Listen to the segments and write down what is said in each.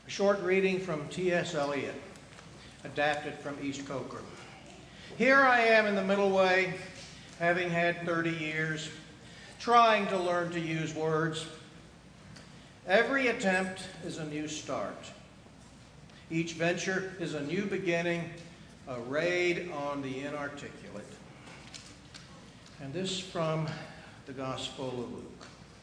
A short reading from T.S. Eliot, adapted from East Coker. Here I am in the middle way, having had 30 years, trying to learn to use words. Every attempt is a new start. Each venture is a new beginning, a raid on the inarticulate. And this from the Gospel of Luke.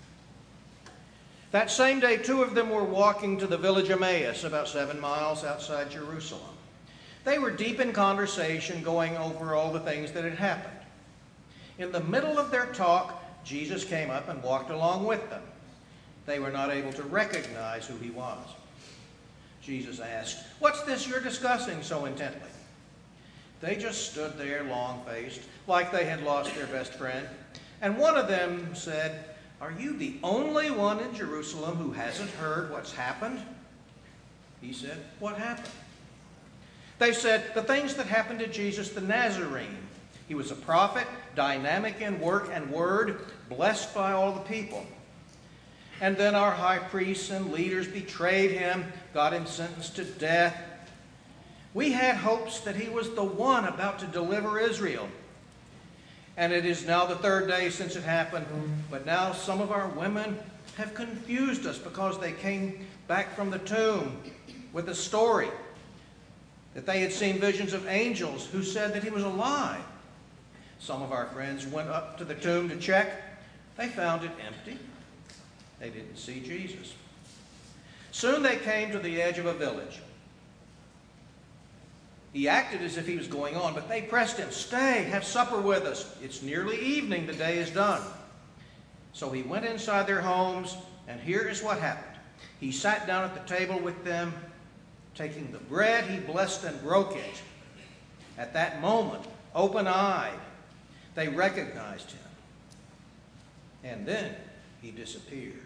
That same day, two of them were walking to the village Emmaus, about 7 miles outside Jerusalem. They were deep in conversation, going over all the things that had happened. In the middle of their talk, Jesus came up and walked along with them. They were not able to recognize who he was. Jesus asked, "What's this you're discussing so intently?" They just stood there, long-faced, like they had lost their best friend. And one of them said, "Are you the only one in Jerusalem who hasn't heard what's happened?" He said, "What happened?" They said, "The things that happened to Jesus the Nazarene. He was a prophet, dynamic in work and word, blessed by all the people. And then our high priests and leaders betrayed him, got him sentenced to death. We had hopes that he was the one about to deliver Israel. And it is now the 3rd day since it happened, but now some of our women have confused us because they came back from the tomb with a story that they had seen visions of angels who said that he was alive. Some of our friends went up to the tomb to check. They found it empty. They didn't see Jesus. Soon they came to the edge of a village. He acted as if he was going on, but they pressed him, 'Stay, have supper with us. It's nearly evening, the day is done.' So he went inside their homes, and here is what happened. He sat down at the table with them. Taking the bread, he blessed and broke it. At that moment, open-eyed, they recognized him. And then he disappeared."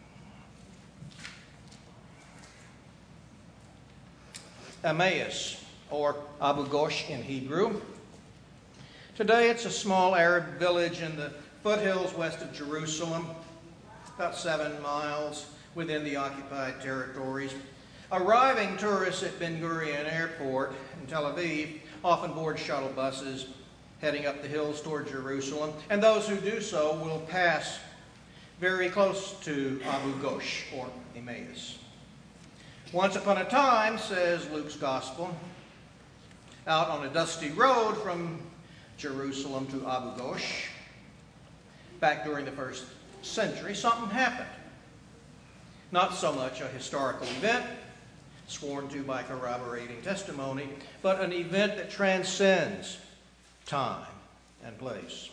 Emmaus, or Abu Ghosh in Hebrew. Today it's a small Arab village in the foothills west of Jerusalem, about 7 miles within the occupied territories. Arriving tourists at Ben Gurion Airport in Tel Aviv often board shuttle buses heading up the hills toward Jerusalem, and those who do so will pass very close to Abu Ghosh, or Emmaus. Once upon a time, says Luke's Gospel, out on a dusty road from Jerusalem to Abu Ghosh, back during the 1st century, something happened. Not so much a historical event, sworn to by corroborating testimony, but an event that transcends time and place.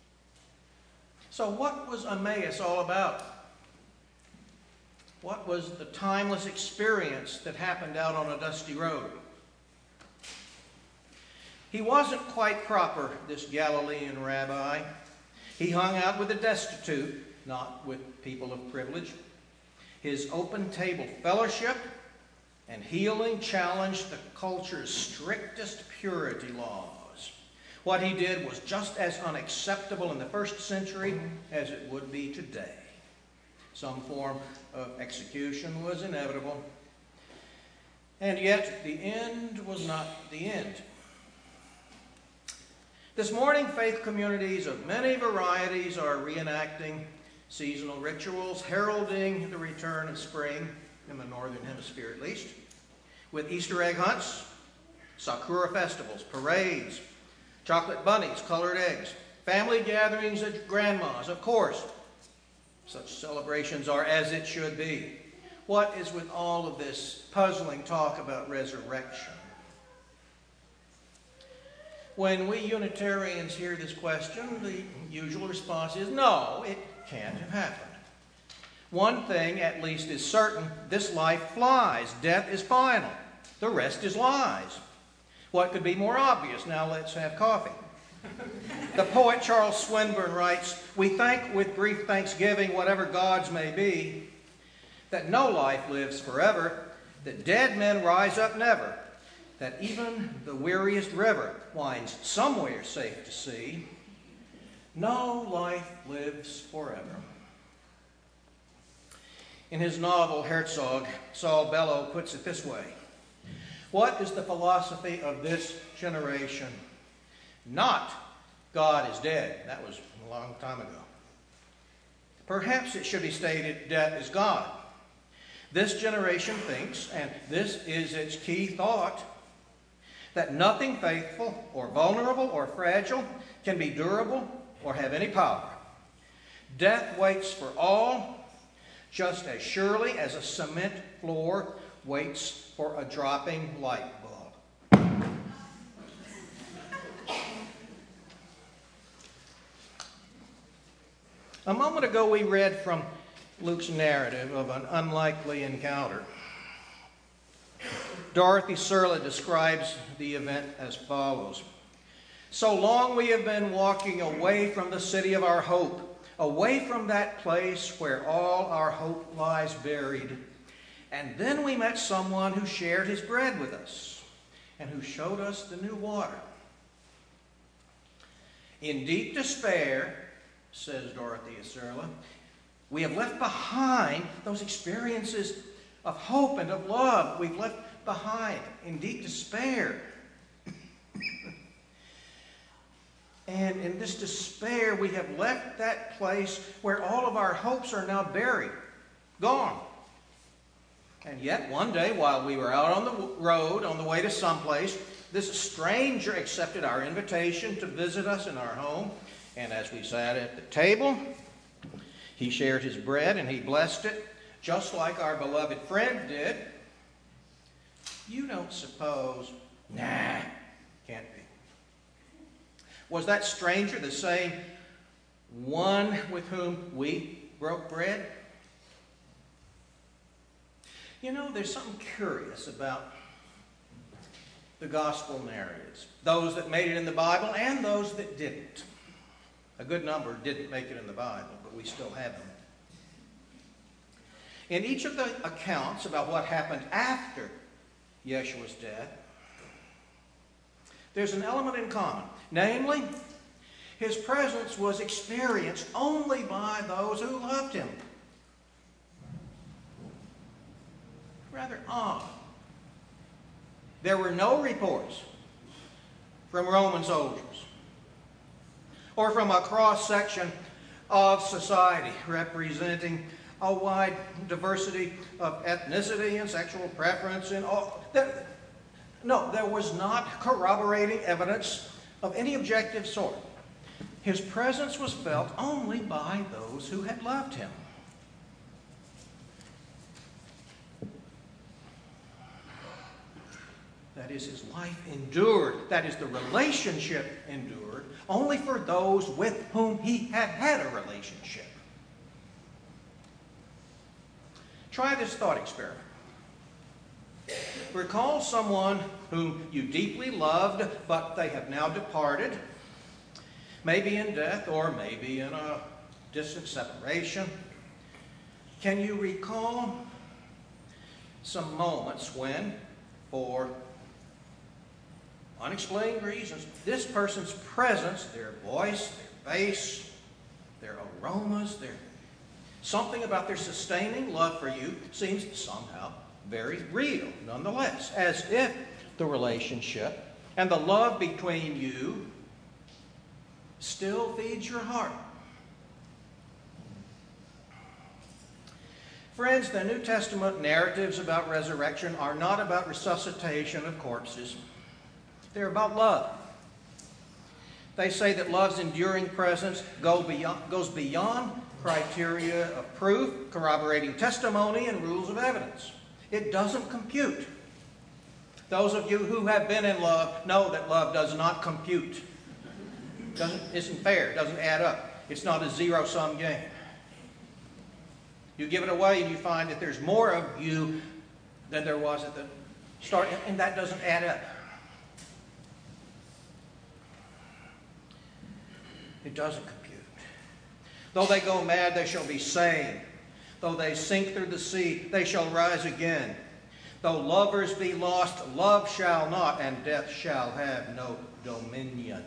So what was Emmaus all about? What was the timeless experience that happened out on a dusty road? He wasn't quite proper, this Galilean rabbi. He hung out with the destitute, not with people of privilege. His open table fellowship and healing challenged the culture's strictest purity laws. What he did was just as unacceptable in the 1st century as it would be today. Some form of execution was inevitable. And yet the end was not the end. This morning, faith communities of many varieties are reenacting seasonal rituals, heralding the return of spring, in the northern hemisphere at least, with Easter egg hunts, Sakura festivals, parades, chocolate bunnies, colored eggs, family gatherings at grandma's, of course. Such celebrations are as it should be. What is with all of this puzzling talk about resurrection? When we Unitarians hear this question, the usual response is, no, it can't have happened. One thing at least is certain, this life flies. Death is final. The rest is lies. What could be more obvious? Now let's have coffee. The poet Charles Swinburne writes, "We thank with brief thanksgiving, whatever gods may be, that no life lives forever, that dead men rise up never, that even the weariest river winds somewhere safe to sea. No life lives forever." In his novel, Herzog, Saul Bellow puts it this way: what is the philosophy of this generation? Not God is dead. That was a long time ago. Perhaps it should be stated, death is God. This generation thinks, and this is its key thought, that nothing faithful or vulnerable or fragile can be durable or have any power. Death waits for all, just as surely as a cement floor waits for a dropping light bulb. A moment ago we read from Luke's narrative of an unlikely encounter. Dorothy Sirla describes the event as follows: so long we have been walking away from the city of our hope, away from that place where all our hope lies buried. And then we met someone who shared his bread with us and who showed us the new water. In deep despair, says Dorothy Sirla, we have left behind those experiences of hope and of love. We've left behind in deep despair. And in this despair, we have left that place where all of our hopes are now buried, gone. And yet, one day, while we were out on the road, on the way to someplace, this stranger accepted our invitation to visit us in our home. And as we sat at the table, he shared his bread and he blessed it, just like our beloved friend did. You don't suppose? Nah, can't be. Was that stranger the same one with whom we broke bread? You know, there's something curious about the gospel narratives, those that made it in the Bible and those that didn't. A good number didn't make it in the Bible, but we still have them. In each of the accounts about what happened after Yeshua's death, there's an element in common. Namely, his presence was experienced only by those who loved him. Rather odd. There were no reports from Roman soldiers or from a cross-section of society representing a wide diversity of ethnicity and sexual preference and all. No, there was not corroborating evidence of any objective sort. His presence was felt only by those who had loved him. That is, his life endured. That is, the relationship endured only for those with whom he had had a relationship. Try this thought experiment. Recall someone whom you deeply loved, but they have now departed, maybe in death or maybe in a distant separation. Can you recall some moments when, for unexplained reasons, this person's presence, their voice, their face, their aromas, something about their sustaining love for you seems somehow very real nonetheless, as if the relationship and the love between you still feeds your heart? Friends, the New Testament narratives about resurrection are not about resuscitation of corpses. They're about love. They say that love's enduring presence goes beyond criteria of proof, corroborating testimony, and rules of evidence. It doesn't compute. Those of you who have been in love know that love does not compute. Isn't fair. It doesn't add up. It's not a zero-sum game. You give it away and you find that there's more of you than there was at the start, and that doesn't add up. It doesn't compute. Though they go mad, they shall be saved. Though they sink through the sea, they shall rise again. Though lovers be lost, love shall not, and death shall have no dominion.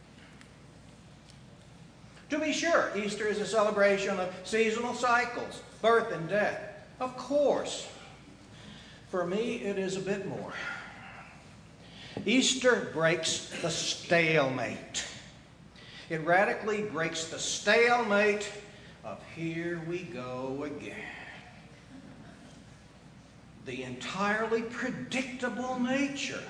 To be sure, Easter is a celebration of seasonal cycles, birth and death? Of course. For me, it is a bit more. Easter breaks the stalemate. It radically breaks the stalemate of here we go again. The entirely predictable nature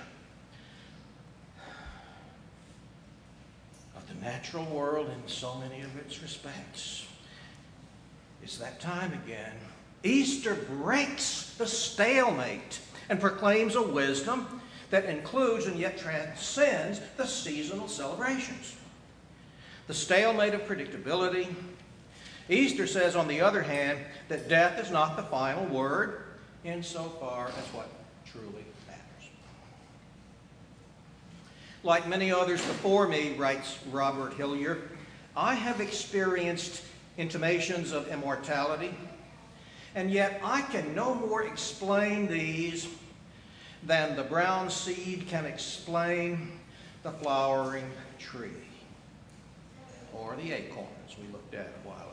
of the natural world in so many of its respects. It's that time again. Easter breaks the stalemate and proclaims a wisdom that includes and yet transcends the seasonal celebrations. The stalemate of predictability. Easter says, on the other hand, that death is not the final word insofar as what truly matters. Like many others before me, writes Robert Hillier, I have experienced intimations of immortality, and yet I can no more explain these than the brown seed can explain the flowering tree or the acorns we looked at a while ago.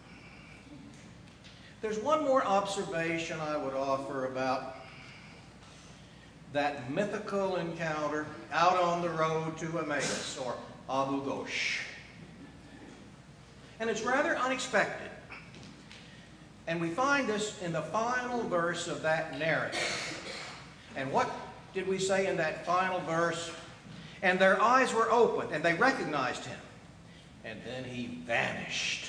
There's one more observation I would offer about that mythical encounter out on the road to Emmaus, or Abu Ghosh. And it's rather unexpected. And we find this in the final verse of that narrative. And what did we say in that final verse? And their eyes were opened, and they recognized him. And then he vanished.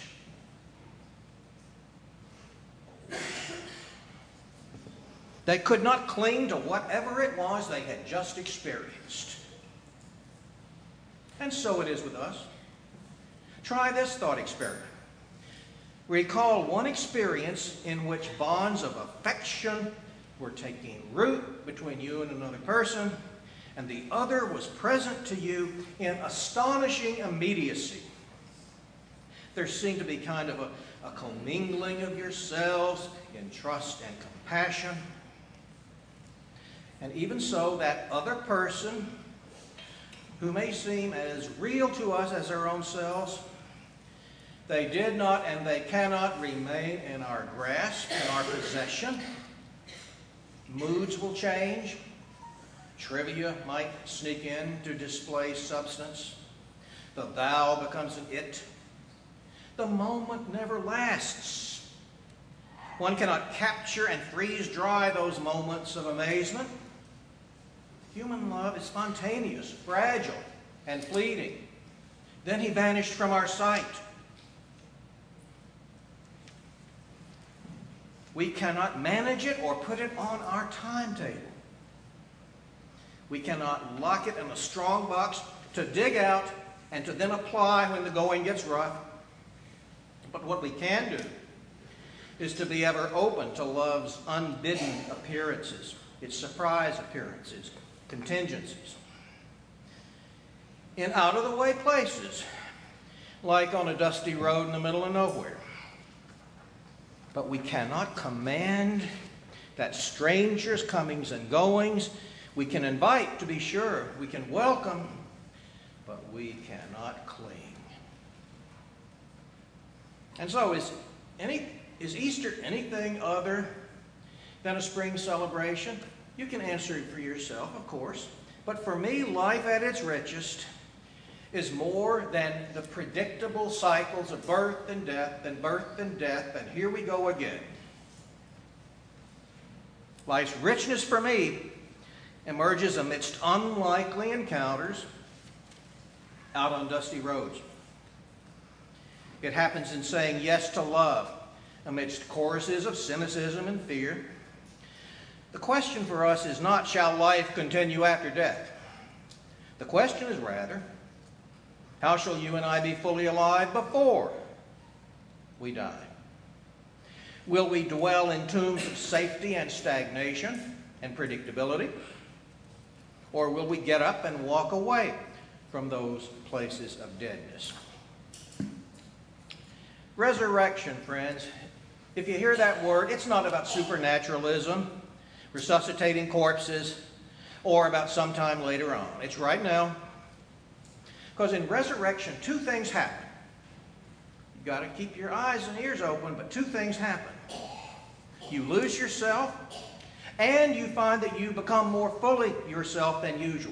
They could not cling to whatever it was they had just experienced. And so it is with us. Try this thought experiment. Recall one experience in which bonds of affection were taking root between you and another person, and the other was present to you in astonishing immediacy. There seemed to be kind of a commingling of yourselves in trust and compassion. And even so, that other person, who may seem as real to us as our own selves, they did not and they cannot remain in our grasp, in our possession. Moods will change. Trivia might sneak in to display substance. The thou becomes an it. The moment never lasts. One cannot capture and freeze dry those moments of amazement. Human love is spontaneous, fragile, and fleeting. Then he vanished from our sight. We cannot manage it or put it on our timetable. We cannot lock it in a strong box to dig out and to then apply when the going gets rough. But what we can do is to be ever open to love's unbidden appearances, its surprise appearances, contingencies. In out-of-the-way places, like on a dusty road in the middle of nowhere. But we cannot command that strangers' comings and goings. We can invite, to be sure. We can welcome, but we cannot cling. And so, is Easter anything other than a spring celebration? You can answer it for yourself, of course. But for me, life at its richest is more than the predictable cycles of birth and death, and birth and death, and here we go again. Life's richness for me emerges amidst unlikely encounters out on dusty roads. It happens in saying yes to love amidst choruses of cynicism and fear. The question for us is not, shall life continue after death? The question is rather, how shall you and I be fully alive before we die? Will we dwell in tombs of safety and stagnation and predictability? Or will we get up and walk away from those places of deadness? Resurrection, friends. If you hear that word, it's not about supernaturalism, resuscitating corpses, or about sometime later on. It's right now. Because in resurrection, two things happen. You've got to keep your eyes and ears open, but two things happen. You lose yourself, and you find that you become more fully yourself than usual.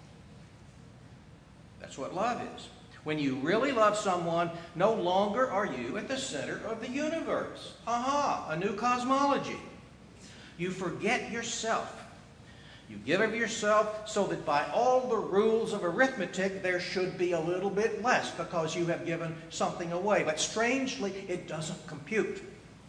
That's what love is. When you really love someone, no longer are you at the center of the universe. Aha, a new cosmology. You forget yourself. You give of yourself so that by all the rules of arithmetic, there should be a little bit less because you have given something away. But strangely, it doesn't compute.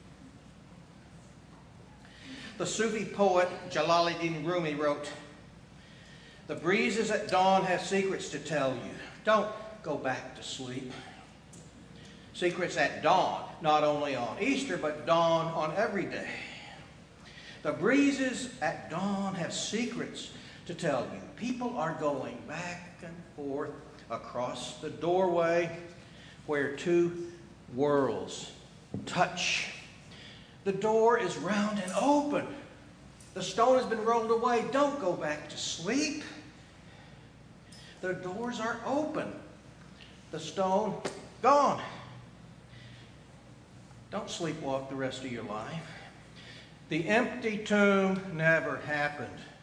The Sufi poet Jalaluddin Rumi wrote, "The breezes at dawn have secrets to tell you. Don't go back to sleep." Secrets at dawn, not only on Easter, but dawn on every day. The breezes at dawn have secrets to tell you. People are going back and forth across the doorway where two worlds touch. The door is round and open. The stone has been rolled away. Don't go back to sleep. The doors are open. The stone gone. Don't sleepwalk the rest of your life. The empty tomb never happened.